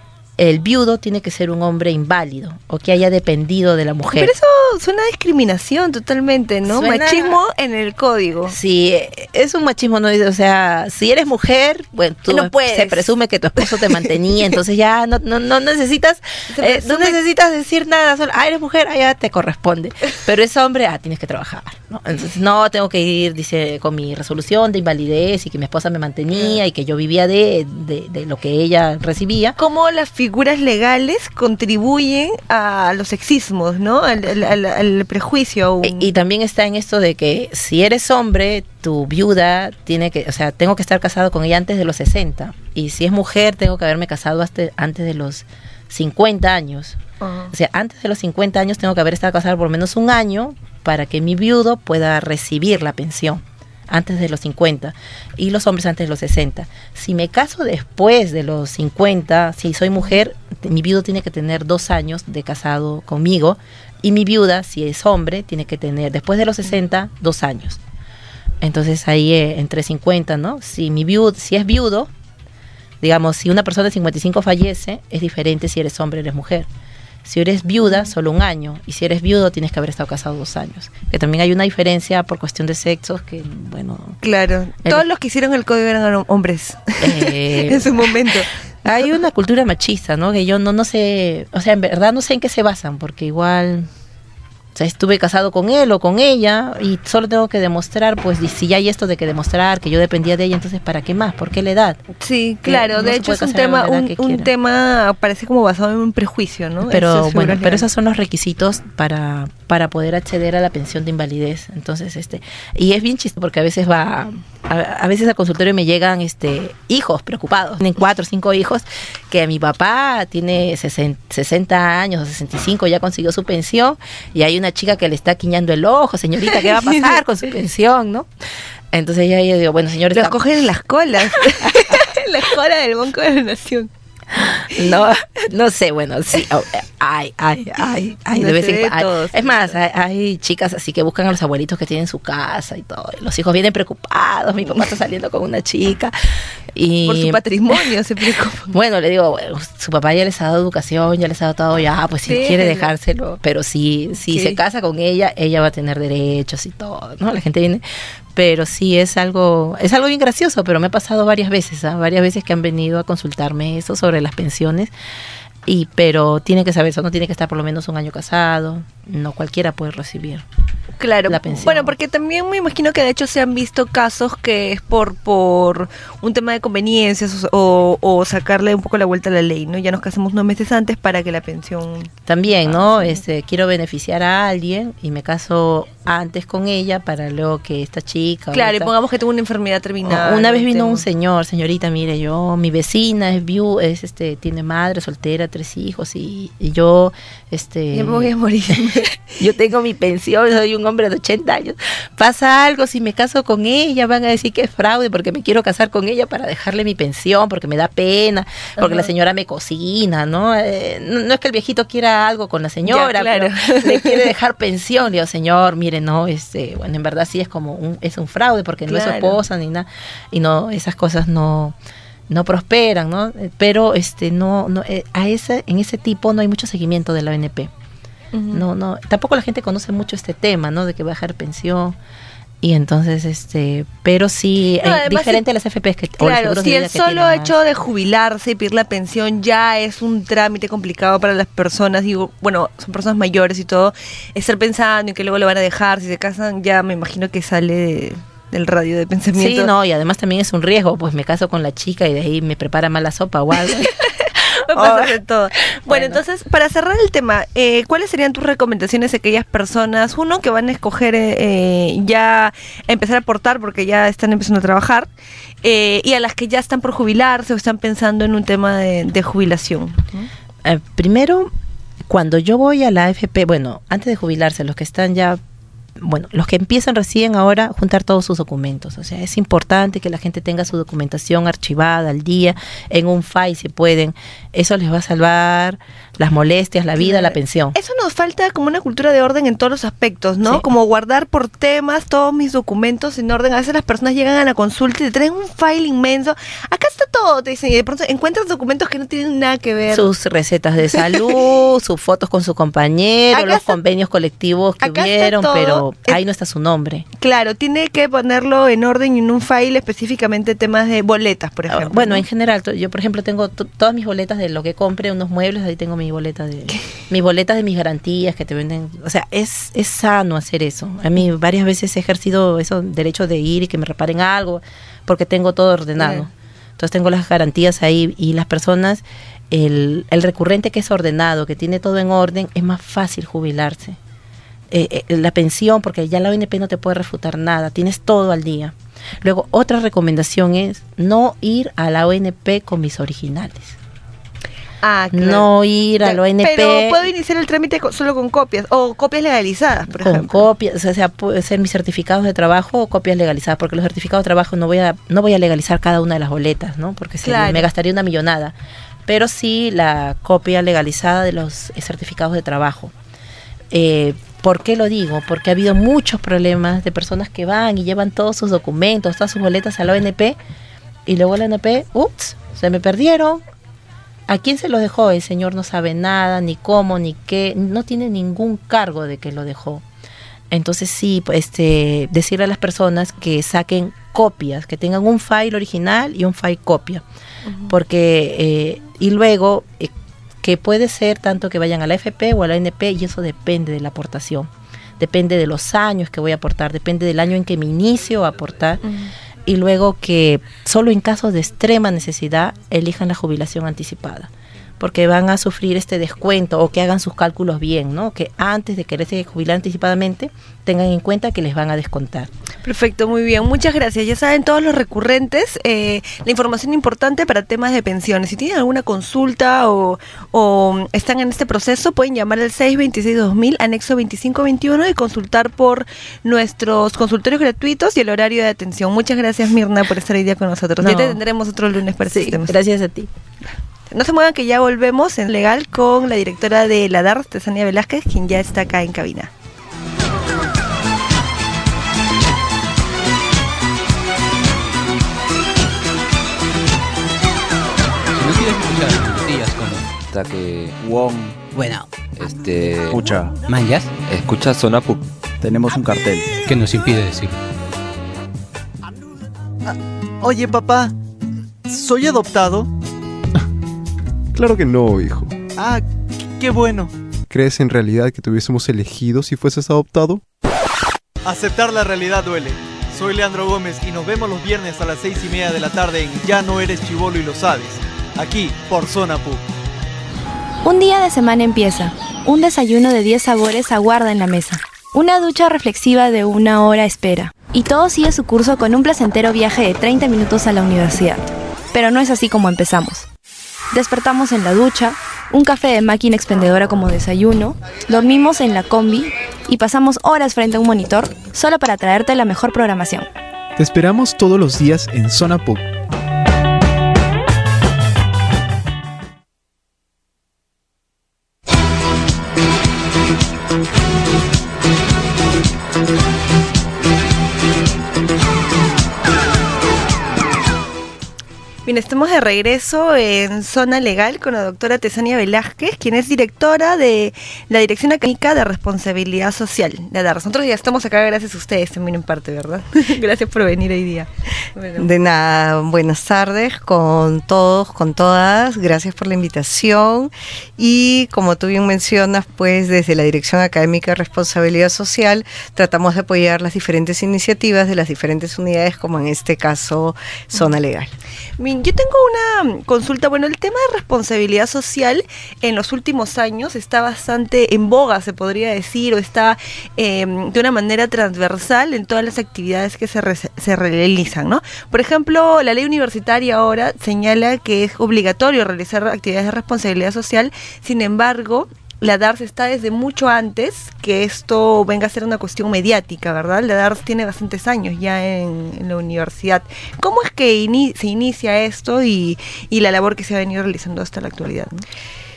el viudo tiene que ser un hombre inválido o que haya dependido de la mujer. Pero eso suena a discriminación totalmente, ¿no? Suena... Machismo en el código. Sí, es un machismo, ¿no? O sea, si eres mujer, bueno, tú no puedes. Se presume que tu esposo te mantenía, entonces ya no, no, no necesitas eh, no necesitas decir nada, solo, ah, eres mujer, ah, ya te corresponde. Pero es hombre, ah, tienes que trabajar, ¿no? Entonces, no, tengo que ir, dice, con mi resolución de invalidez y que mi esposa me mantenía y que yo vivía de, de, de lo que ella recibía. ¿Cómo las figuras legales contribuyen a los sexismos, ¿no? Al, al, al, al prejuicio aún. Y, y también está en esto de que si eres hombre, tu viuda tiene que, o sea, tengo que estar casado con ella antes de los sesenta. Y si es mujer, tengo que haberme casado hasta antes de los cincuenta años. Uh-huh. O sea, antes de los cincuenta años tengo que haber estado casado por lo menos un año para que mi viudo pueda recibir la pensión. Antes de los cincuenta y los hombres antes de los sesenta. Si me caso después de los cincuenta, si soy mujer, mi viudo tiene que tener dos años de casado conmigo y mi viuda, si es hombre, tiene que tener después de los sesenta, dos años. Entonces ahí eh, entre cincuenta, ¿no? Si mi viudo, si es viudo, digamos, si una persona de cincuenta y cinco fallece, es diferente si eres hombre o eres mujer. Si eres viuda, solo un año. Y si eres viudo, tienes que haber estado casado dos años. Que también hay una diferencia por cuestión de sexos que, bueno... Claro. El, Todos los que hicieron el código eran hombres. Eh, en su momento. Hay una cultura machista, ¿no? Que yo no, no sé... O sea, en verdad no sé en qué se basan. Porque igual... O sea, estuve casado con él o con ella y solo tengo que demostrar, pues, si ya hay esto de que demostrar que yo dependía de ella, entonces ¿para qué más? ¿Por qué la edad? Sí, claro, de hecho es un tema un, un tema parece como basado en un prejuicio, ¿no? Pero bueno, pero esos son los requisitos para para poder acceder a la pensión de invalidez. Entonces, este, y es bien chistoso porque a veces va a, a veces al consultorio me llegan este hijos preocupados, tienen cuatro o cinco hijos, que mi papá tiene sesenta años o sesenta y cinco, ya consiguió su pensión y hay una chica que le está quiñando el ojo, señorita, ¿qué va a pasar con su pensión, no? Entonces ya yo digo, bueno, señores, los cogen en las colas, en la cola del Banco de la Nación. No, no sé, bueno, sí, ay, ay, ay, ay, no de vez en sé, cuando. todos, Es más, hay, hay chicas así que buscan a los abuelitos que tienen su casa y todo. Y los hijos vienen preocupados, mi papá está saliendo con una chica. Y por su patrimonio se preocupa. Bueno, le digo, bueno, su papá ya les ha dado educación, ya les ha dado todo, ya, pues si sí, quiere dejárselo. Pero si, si sí. se casa con ella, ella va a tener derechos y todo, ¿no? La gente viene... Pero sí es algo, es algo bien gracioso, pero me ha pasado varias veces, ¿eh? varias veces que han venido a consultarme eso sobre las pensiones, y pero tiene que saber eso, no tiene que estar por lo menos un año casado, no cualquiera puede recibir. Claro, la pensión. Bueno, porque también me imagino que de hecho se han visto casos que es por por un tema de conveniencias o, o sacarle un poco la vuelta a la ley, ¿no? Ya nos casamos unos meses antes para que la pensión... También, ¿no? Este, quiero beneficiar a alguien y me caso antes con ella para luego que esta chica... Claro, esta... y pongamos que tengo una enfermedad terminal. Una vez vino tengo... un señor, señorita, mire, yo, mi vecina es viu, es este, tiene madre soltera, tres hijos y, y yo, este... Ya me voy a morir. Yo tengo mi pensión, soy un hombre de ochenta años. Pasa algo, si me caso con ella, van a decir que es fraude porque me quiero casar con ella para dejarle mi pensión, porque me da pena, porque uh-huh. la señora me cocina, ¿no? Eh, no, no es que el viejito quiera algo con la señora, ya, claro. pero le quiere dejar pensión. Le digo, señor, mire, no, este, bueno, en verdad sí es como un, es un fraude porque claro. no es su esposa ni nada, y no, esas cosas no... no prosperan, ¿no? Pero este no no eh, a ese en ese tipo no hay mucho seguimiento de la O N P. Uh-huh. No no, tampoco la gente conoce mucho este tema, ¿no? De que va a dejar pensión. Y entonces, este, pero sí, no, además, diferente si, a las F Pes que claro, si el solo hecho más. de jubilarse y pedir la pensión ya es un trámite complicado para las personas, digo, bueno, son personas mayores y todo, estar pensando en que luego lo van a dejar, si se casan, ya me imagino que sale de, del radio de pensamiento. Sí, no, y además también es un riesgo, pues me caso con la chica y de ahí me prepara mal la sopa o algo. Puede pasar de todo. Bueno, bueno, entonces, para cerrar el tema, eh, ¿cuáles serían tus recomendaciones a aquellas personas, uno, que van a escoger eh, ya empezar a aportar porque ya están empezando a trabajar, eh, y a las que ya están por jubilarse o están pensando en un tema de, de jubilación? Eh, primero, cuando yo voy a la A F P, bueno, antes de jubilarse, los que están ya... Bueno, los que empiezan recién ahora, juntar todos sus documentos. O sea, es importante que la gente tenga su documentación archivada al día, en un file si pueden. Eso les va a salvar las molestias, la vida, la pensión. Eso nos falta como una cultura de orden en todos los aspectos, ¿no? Sí. Como guardar por temas todos mis documentos en orden. A veces las personas llegan a la consulta y te traen un file inmenso. Acá está todo, te dicen, y de pronto encuentras documentos que no tienen nada que ver. Sus recetas de salud, sus fotos con su compañero, acá los está, convenios colectivos que hubieron, pero ahí no está su nombre. Claro, tiene que ponerlo en orden y en un file específicamente temas de boletas, por ejemplo. Bueno, ¿no? En general, yo por ejemplo tengo t- todas mis boletas de lo que compre, unos muebles, ahí tengo mi boleta de mis boletas de mis garantías que te venden. O sea, es, es sano hacer eso. A mí varias veces he ejercido eso, derecho de ir y que me reparen algo, porque tengo todo ordenado. Bien. Entonces tengo las garantías ahí y las personas, el, el recurrente que es ordenado, que tiene todo en orden, es más fácil jubilarse. Eh, eh, la pensión, porque ya la O N P no te puede refutar nada, tienes todo al día. Luego, otra recomendación es no ir a la O N P con mis originales. Ah, claro. No ir a la O N P. Pero puedo iniciar el trámite con, solo con copias, o copias legalizadas, por con ejemplo. Con copias, o sea, puede ser mis certificados de trabajo o copias legalizadas, porque los certificados de trabajo no voy a no voy a legalizar cada una de las boletas, ¿no? Porque claro. se, me gastaría una millonada. Pero sí la copia legalizada de los certificados de trabajo. Eh, ¿Por qué lo digo? Porque ha habido muchos problemas de personas que van y llevan todos sus documentos, todas sus boletas a la O N P y luego la O N P, ups, se me perdieron. ¿A quién se los dejó? El señor no sabe nada, ni cómo, ni qué, no tiene ningún cargo de que lo dejó. Entonces sí, este, decirle a las personas que saquen copias, que tengan un file original y un file copia, uh-huh. porque eh, y luego eh, que puede ser tanto que vayan a la A F P o a la O N P y eso depende de la aportación, depende de los años que voy a aportar, depende del año en que me inicio a aportar. Uh-huh. Y luego que solo en casos de extrema necesidad elijan la jubilación anticipada, porque van a sufrir este descuento o que hagan sus cálculos bien, ¿no? Que antes de quererse jubilar anticipadamente tengan en cuenta que les van a descontar. Perfecto, muy bien, muchas gracias. Ya saben todos los recurrentes, eh, la información importante para temas de pensiones. Si tienen alguna consulta o, o están en este proceso, pueden llamar al seis dos seis dos mil, anexo veinticinco veintiuno y consultar por nuestros consultorios gratuitos y el horario de atención. Muchas gracias, Mirna, por estar hoy día con nosotros. No. Ya te tendremos otro lunes para sí, estos temas. Gracias a ti. No se muevan que ya volvemos en Legal con la directora de la D A R, Tesania Velázquez, quien ya está acá en cabina. Si no quieres escuchar melodías como hasta que Wong, bueno, este, escucha, Manjas, escucha Zona Puc. Tenemos un cartel que nos impide decirlo. Ah, oye, papá, ¿soy adoptado? Claro que no, hijo. Ah, qué bueno. ¿Crees en realidad que te hubiésemos elegido si fueses adoptado? Aceptar la realidad duele. Soy Leandro Gómez y nos vemos los viernes a las seis y media de la tarde en Ya no eres chibolo y lo sabes. Aquí por Zona P U C. Un día de semana empieza. Un desayuno de diez sabores aguarda en la mesa. Una ducha reflexiva de una hora espera. Y todo sigue su curso con un placentero viaje de treinta minutos a la universidad. Pero no es así como empezamos. Despertamos en la ducha, un café de máquina expendedora como desayuno, dormimos en la combi y pasamos horas frente a un monitor solo para traerte la mejor programación. Te esperamos todos los días en Zona P U C. Bien, estamos de regreso en Zona Legal con la doctora Tesania Velázquez, quien es directora de la Dirección Académica de Responsabilidad Social, la D A R. Nosotros ya estamos acá gracias a ustedes también en parte, ¿verdad? Gracias por venir hoy día. Bueno. De nada, buenas tardes con todos, con todas, gracias por la invitación y como tú bien mencionas, pues desde la Dirección Académica de Responsabilidad Social tratamos de apoyar las diferentes iniciativas de las diferentes unidades, como en este caso Zona Legal. Bien, yo tengo una consulta. Bueno, el tema de responsabilidad social en los últimos años está bastante en boga, se podría decir, o está eh, de una manera transversal en todas las actividades que se, re se realizan, ¿no? Por ejemplo, la ley universitaria ahora señala que es obligatorio realizar actividades de responsabilidad social, sin embargo, la D A R S está desde mucho antes que esto venga a ser una cuestión mediática, ¿verdad? La D A R S tiene bastantes años ya en, en la universidad. ¿Cómo es que ini se inicia esto y, y la labor que se ha venido realizando hasta la actualidad, ¿no?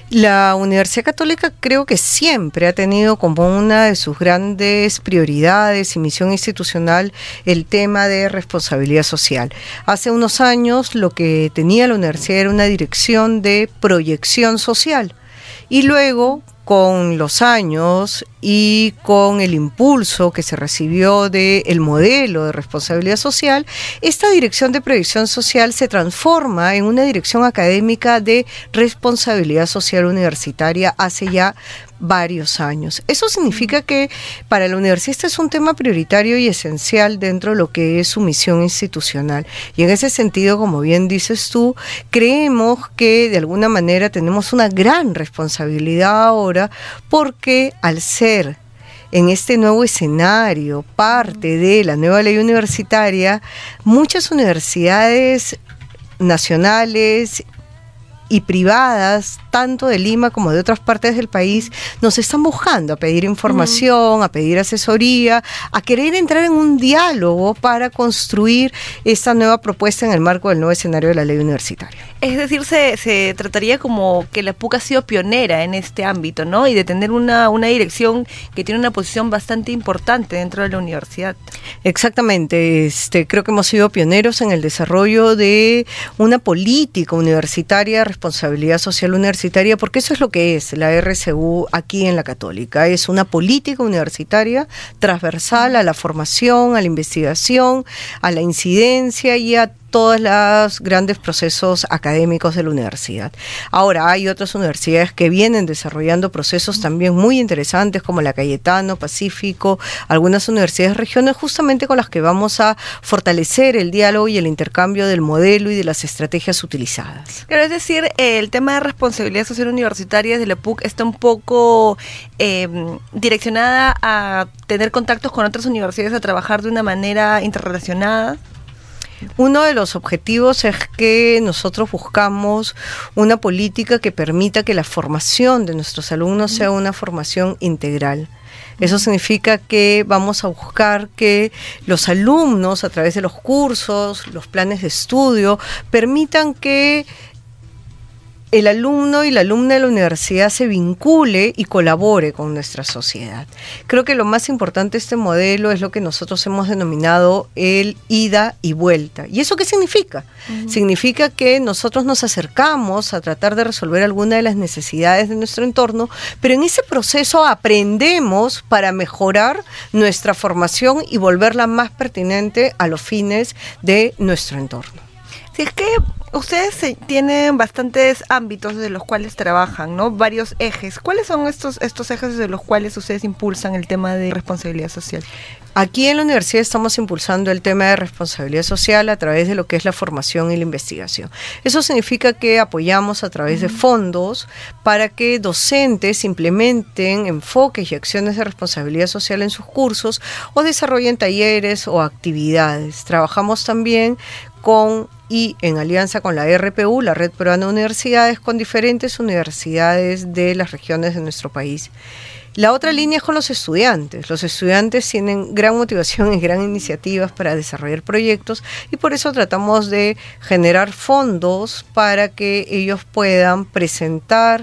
La Universidad Católica creo que siempre ha tenido como una de sus grandes prioridades y misión institucional el tema de responsabilidad social. Hace unos años lo que tenía la universidad era una dirección de proyección social. Y luego, con los años y con el impulso que se recibió del modelo de responsabilidad social, esta dirección de proyección social se transforma en una dirección académica de responsabilidad social universitaria hace ya varios años. Eso significa que para la universidad este es un tema prioritario y esencial dentro de lo que es su misión institucional. Y en ese sentido, como bien dices tú, creemos que de alguna manera tenemos una gran responsabilidad ahora porque al ser en este nuevo escenario parte de la nueva ley universitaria, muchas universidades nacionales y privadas, tanto de Lima como de otras partes del país, nos están buscando a pedir información, uh-huh. a pedir asesoría, a querer entrar en un diálogo para construir esta nueva propuesta en el marco del nuevo escenario de la ley universitaria. Es decir, se, se trataría como que la P U C ha sido pionera en este ámbito, ¿no? Y de tener una, una dirección que tiene una posición bastante importante dentro de la universidad. Exactamente, este, creo que hemos sido pioneros en el desarrollo de una política universitaria, responsabilidad social universitaria, porque eso es lo que es la R C U aquí en la Católica. Es una política universitaria transversal a la formación, a la investigación, a la incidencia y a todos los grandes procesos académicos de la universidad. Ahora, hay otras universidades que vienen desarrollando procesos también muy interesantes, como la Cayetano, Pacífico, algunas universidades regiones, justamente con las que vamos a fortalecer el diálogo y el intercambio del modelo y de las estrategias utilizadas. Claro, es decir, el tema de responsabilidad social universitaria de la P U C está un poco eh, direccionada a tener contactos con otras universidades, a trabajar de una manera interrelacionada. Uno de los objetivos es que nosotros buscamos una política que permita que la formación de nuestros alumnos sea una formación integral. Eso significa que vamos a buscar que los alumnos, a través de los cursos, los planes de estudio, permitan que el alumno y la alumna de la universidad se vincule y colabore con nuestra sociedad. Creo que lo más importante de este modelo es lo que nosotros hemos denominado el ida y vuelta. ¿Y eso qué significa? Uh-huh. Significa que nosotros nos acercamos a tratar de resolver alguna de las necesidades de nuestro entorno, pero en ese proceso aprendemos para mejorar nuestra formación y volverla más pertinente a los fines de nuestro entorno. Si es que ustedes eh, tienen bastantes ámbitos de los cuales trabajan, ¿no? Varios ejes. ¿Cuáles son estos, estos ejes de los cuales ustedes impulsan el tema de responsabilidad social? Aquí en la universidad estamos impulsando el tema de responsabilidad social a través de lo que es la formación y la investigación. Eso significa que apoyamos a través de fondos para que docentes implementen enfoques y acciones de responsabilidad social en sus cursos o desarrollen talleres o actividades. Trabajamos también con y en alianza con la R P U, la Red Peruana de Universidades, con diferentes universidades de las regiones de nuestro país. La otra línea es con los estudiantes. Los estudiantes tienen gran motivación y gran iniciativas para desarrollar proyectos y por eso tratamos de generar fondos para que ellos puedan presentar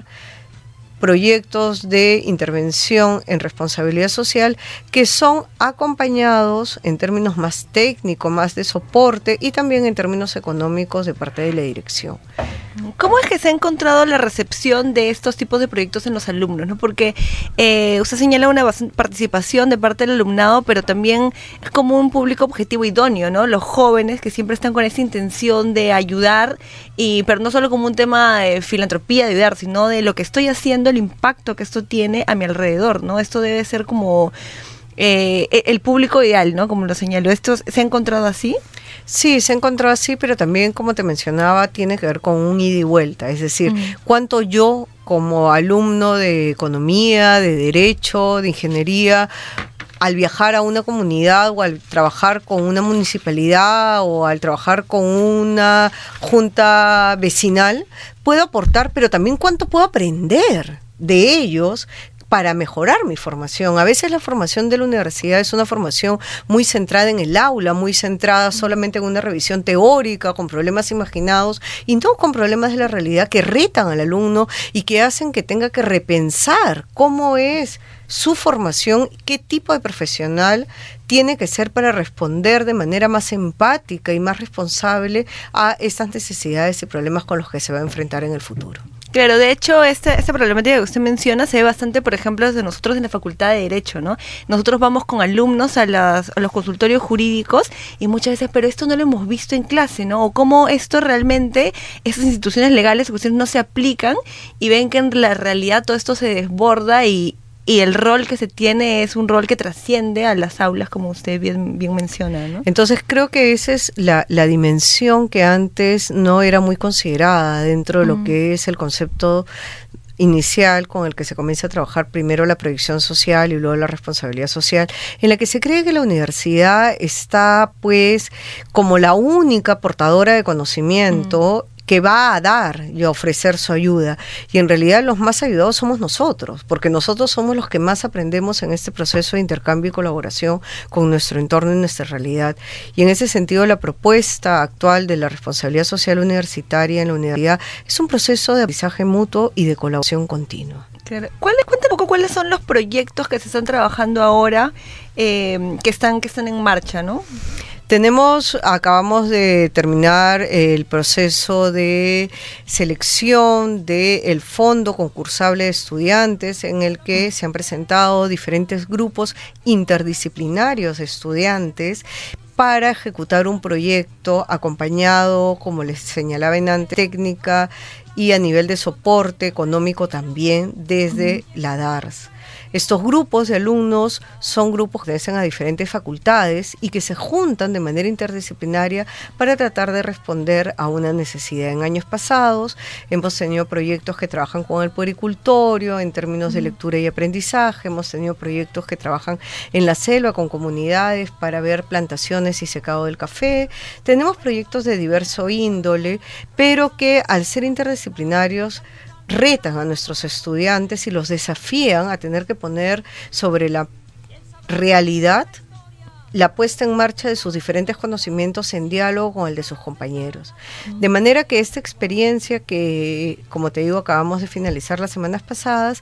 proyectos de intervención en responsabilidad social que son acompañados en términos más técnicos, más de soporte y también en términos económicos de parte de la dirección. ¿Cómo es que se ha encontrado la recepción de estos tipos de proyectos en los alumnos, ¿no? Porque eh, usted señala una participación de parte del alumnado, pero también es como un público objetivo idóneo, ¿no? Los jóvenes que siempre están con esa intención de ayudar, y pero no solo como un tema de filantropía, de ayudar, sino de lo que estoy haciendo, el impacto que esto tiene a mi alrededor, ¿no? Esto debe ser como eh, el público ideal, ¿no? Como lo señaló. ¿Esto se ha encontrado así? Sí, se ha encontrado así, pero también, como te mencionaba, tiene que ver con un ida y vuelta. Es decir, mm. cuánto yo, como alumno de economía, de derecho, de ingeniería, al viajar a una comunidad o al trabajar con una municipalidad o al trabajar con una junta vecinal, puedo aportar, pero también cuánto puedo aprender de ellos para mejorar mi formación. A veces la formación de la universidad es una formación muy centrada en el aula, muy centrada solamente en una revisión teórica, con problemas imaginados y no con problemas de la realidad que retan al alumno y que hacen que tenga que repensar cómo es su formación, qué tipo de profesional tiene que ser para responder de manera más empática y más responsable a estas necesidades y problemas con los que se va a enfrentar en el futuro. Claro, de hecho, esta, esta problemática que usted menciona se ve bastante, por ejemplo, desde nosotros en la Facultad de Derecho, ¿no? Nosotros vamos con alumnos a, las, a los consultorios jurídicos y muchas veces, pero esto no lo hemos visto en clase, ¿no? O cómo esto realmente, estas instituciones legales, cuestiones no se aplican y ven que en la realidad todo esto se desborda y Y el rol que se tiene es un rol que trasciende a las aulas, como usted bien, bien menciona, ¿no? Entonces creo que esa es la, la dimensión que antes no era muy considerada dentro de lo mm. que es el concepto inicial con el que se comienza a trabajar primero la proyección social y luego la responsabilidad social, en la que se cree que la universidad está pues como la única portadora de conocimiento mm. que va a dar y a ofrecer su ayuda. Y en realidad los más ayudados somos nosotros, porque nosotros somos los que más aprendemos en este proceso de intercambio y colaboración con nuestro entorno y nuestra realidad. Y en ese sentido, la propuesta actual de la responsabilidad social universitaria en la universidad es un proceso de aprendizaje mutuo y de colaboración continua. Claro. ¿Cuál, cuenta un poco cuáles son los proyectos que se están trabajando ahora, eh, que están que están en marcha, ¿no? Tenemos, acabamos de terminar el proceso de selección del Fondo Concursable de Estudiantes, en el que se han presentado diferentes grupos interdisciplinarios de estudiantes para ejecutar un proyecto acompañado, como les señalaba en antes, técnica y a nivel de soporte económico también desde uh-huh. la D A R S. Estos grupos de alumnos son grupos que pertenecen a diferentes facultades y que se juntan de manera interdisciplinaria para tratar de responder a una necesidad. En años pasados hemos tenido proyectos que trabajan con el puericultorio en términos de lectura y aprendizaje, hemos tenido proyectos que trabajan en la selva con comunidades para ver plantaciones y secado del café. Tenemos proyectos de diverso índole, pero que al ser interdisciplinarios retan a nuestros estudiantes y los desafían a tener que poner sobre la realidad la puesta en marcha de sus diferentes conocimientos en diálogo con el de sus compañeros. De manera que esta experiencia que, como te digo, acabamos de finalizar las semanas pasadas,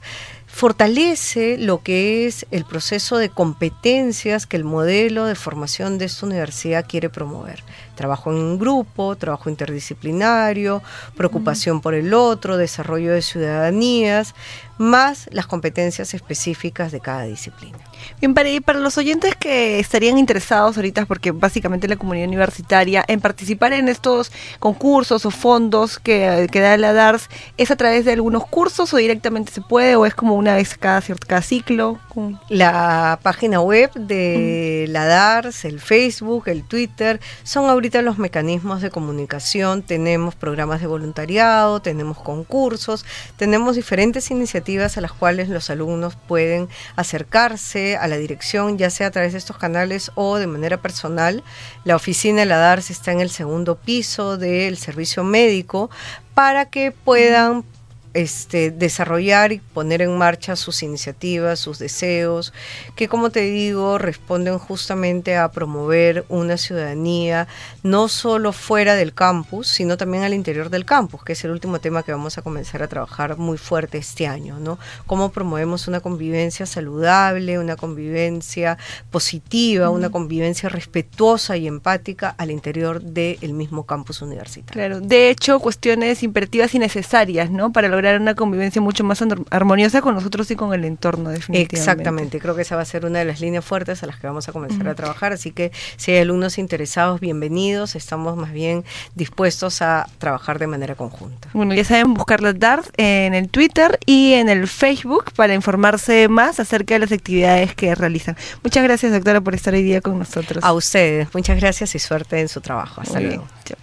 fortalece lo que es el proceso de competencias que el modelo de formación de esta universidad quiere promover. Trabajo en un grupo, trabajo interdisciplinario, preocupación uh-huh. por el otro, desarrollo de ciudadanías, más las competencias específicas de cada disciplina. Bien, para, y para los oyentes que estarían interesados ahorita, porque básicamente la comunidad universitaria, en participar en estos concursos o fondos que, que da la D A R S, ¿es a través de algunos cursos o directamente se puede, o es como una vez cada, cierto, cada ciclo? ¿Cómo? La página web de mm. la D A R S, el Facebook, el Twitter, son ahorita los mecanismos de comunicación. Tenemos programas de voluntariado, tenemos concursos, tenemos diferentes iniciativas a las cuales los alumnos pueden acercarse a la dirección, ya sea a través de estos canales o de manera personal. La oficina de la D A R S está en el segundo piso del servicio médico para que puedan Este, desarrollar y poner en marcha sus iniciativas, sus deseos, que como te digo, responden justamente a promover una ciudadanía no solo fuera del campus, sino también al interior del campus, que es el último tema que vamos a comenzar a trabajar muy fuerte este año, ¿no? Cómo promovemos una convivencia saludable, una convivencia positiva, mm. una convivencia respetuosa y empática al interior del mismo campus universitario. Claro, de hecho, cuestiones imperativas y necesarias, ¿no? Para lograr una convivencia mucho más armoniosa con nosotros y con el entorno, definitivamente. Exactamente, creo que esa va a ser una de las líneas fuertes a las que vamos a comenzar uh-huh. a trabajar, así que si hay alumnos interesados, bienvenidos, estamos más bien dispuestos a trabajar de manera conjunta. Bueno, ya saben, buscar la D A R S en el Twitter y en el Facebook para informarse más acerca de las actividades que realizan. Muchas gracias, doctora, por estar hoy día con nosotros. A ustedes, muchas gracias y suerte en su trabajo. Hasta Muy luego. Bien. Chao.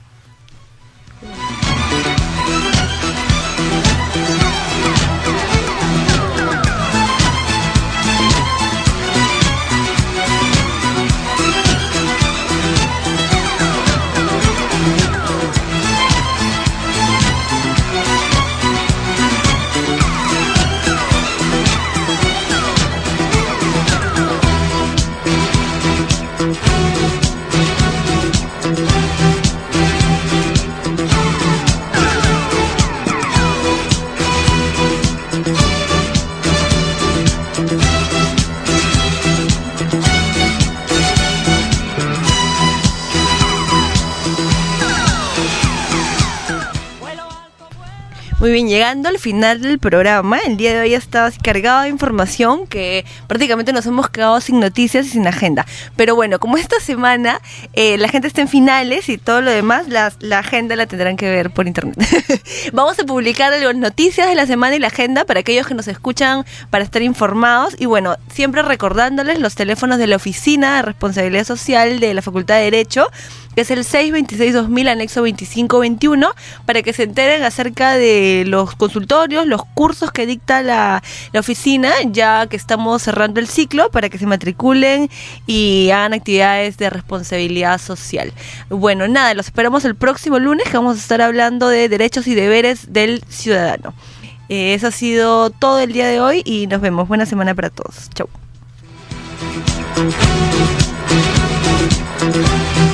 Muy bien, llegando al final del programa, el día de hoy estaba cargado de información que prácticamente nos hemos quedado sin noticias y sin agenda. Pero bueno, como esta semana eh, la gente está en finales y todo lo demás, la, la agenda la tendrán que ver por internet. Vamos a publicar las noticias de la semana y la agenda para aquellos que nos escuchan para estar informados. Y bueno, siempre recordándoles los teléfonos de la Oficina de Responsabilidad Social de la Facultad de Derecho, que es el seis veintiséis dos mil, anexo veinticinco veintiuno, para que se enteren acerca de los consultorios, los cursos que dicta la, la oficina, ya que estamos cerrando el ciclo, para que se matriculen y hagan actividades de responsabilidad social. Bueno, nada, los esperamos el próximo lunes, que vamos a estar hablando de derechos y deberes del ciudadano. Eh, eso ha sido todo el día de hoy y nos vemos. Buena semana para todos. Chau.